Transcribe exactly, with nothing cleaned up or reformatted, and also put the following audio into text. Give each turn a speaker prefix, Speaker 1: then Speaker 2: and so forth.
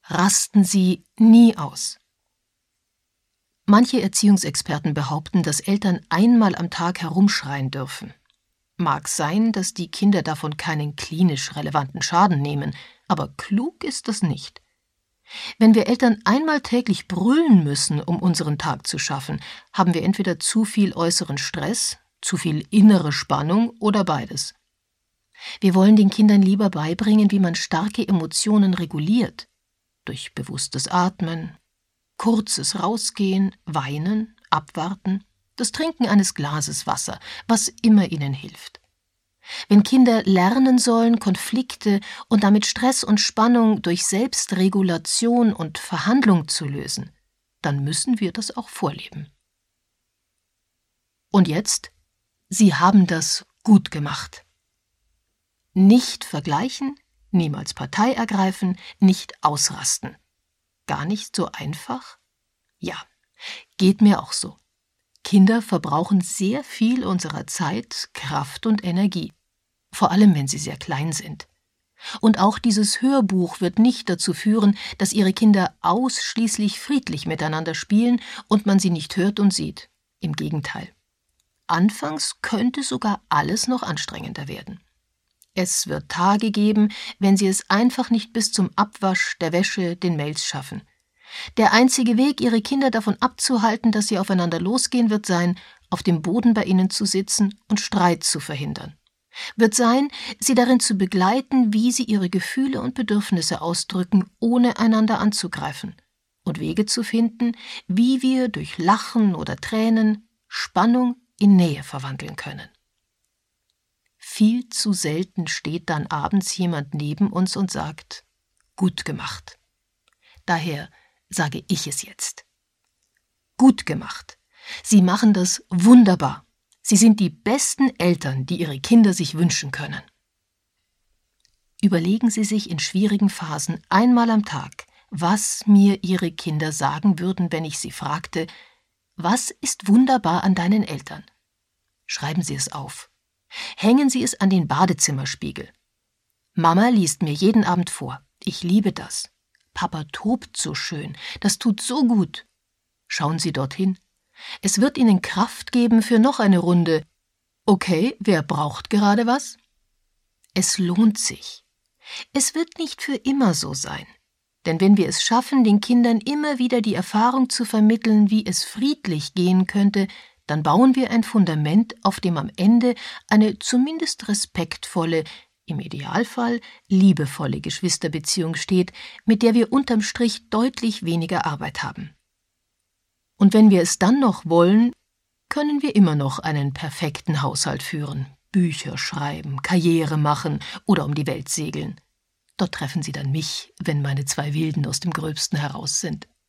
Speaker 1: rasten sie nie aus. Manche Erziehungsexperten behaupten, dass Eltern einmal am Tag herumschreien dürfen. Mag sein, dass die Kinder davon keinen klinisch relevanten Schaden nehmen, aber klug ist das nicht. Wenn wir Eltern einmal täglich brüllen müssen, um unseren Tag zu schaffen, haben wir entweder zu viel äußeren Stress, zu viel innere Spannung oder beides. Wir wollen den Kindern lieber beibringen, wie man starke Emotionen reguliert. Durch bewusstes Atmen, kurzes Rausgehen, Weinen, Abwarten, das Trinken eines Glases Wasser, was immer ihnen hilft. Wenn Kinder lernen sollen, Konflikte und damit Stress und Spannung durch Selbstregulation und Verhandlung zu lösen, dann müssen wir das auch vorleben. Und jetzt? Sie haben das gut gemacht. Nicht vergleichen, niemals Partei ergreifen, nicht ausrasten. Gar nicht so einfach? Ja, geht mir auch so. Kinder verbrauchen sehr viel unserer Zeit, Kraft und Energie, vor allem wenn sie sehr klein sind. Und auch dieses Hörbuch wird nicht dazu führen, dass Ihre Kinder ausschließlich friedlich miteinander spielen und man sie nicht hört und sieht. Im Gegenteil. Anfangs könnte sogar alles noch anstrengender werden. Es wird Tage geben, wenn Sie es einfach nicht bis zum Abwasch, der Wäsche, den Mails schaffen. Der einzige Weg, Ihre Kinder davon abzuhalten, dass sie aufeinander losgehen, wird sein, auf dem Boden bei ihnen zu sitzen und Streit zu verhindern. Wird sein, sie darin zu begleiten, wie sie ihre Gefühle und Bedürfnisse ausdrücken, ohne einander anzugreifen. Und Wege zu finden, wie wir durch Lachen oder Tränen Spannung in Nähe verwandeln können. Viel zu selten steht dann abends jemand neben uns und sagt, gut gemacht. Daher sage ich es jetzt. Gut gemacht. Sie machen das wunderbar. Sie sind die besten Eltern, die Ihre Kinder sich wünschen können. Überlegen Sie sich in schwierigen Phasen einmal am Tag, was mir Ihre Kinder sagen würden, wenn ich sie fragte, was ist wunderbar an deinen Eltern? Schreiben Sie es auf. Hängen Sie es an den Badezimmerspiegel. Mama liest mir jeden Abend vor. Ich liebe das. Papa tobt so schön. Das tut so gut. Schauen Sie dorthin. Es wird Ihnen Kraft geben für noch eine Runde. Okay, wer braucht gerade was? Es lohnt sich. Es wird nicht für immer so sein. Denn wenn wir es schaffen, den Kindern immer wieder die Erfahrung zu vermitteln, wie es friedlich gehen könnte, dann bauen wir ein Fundament, auf dem am Ende eine zumindest respektvolle, im Idealfall liebevolle Geschwisterbeziehung steht, mit der wir unterm Strich deutlich weniger Arbeit haben. Und wenn wir es dann noch wollen, können wir immer noch einen perfekten Haushalt führen, Bücher schreiben, Karriere machen oder um die Welt segeln. Dort treffen Sie dann mich, wenn meine zwei Wilden aus dem Gröbsten heraus sind.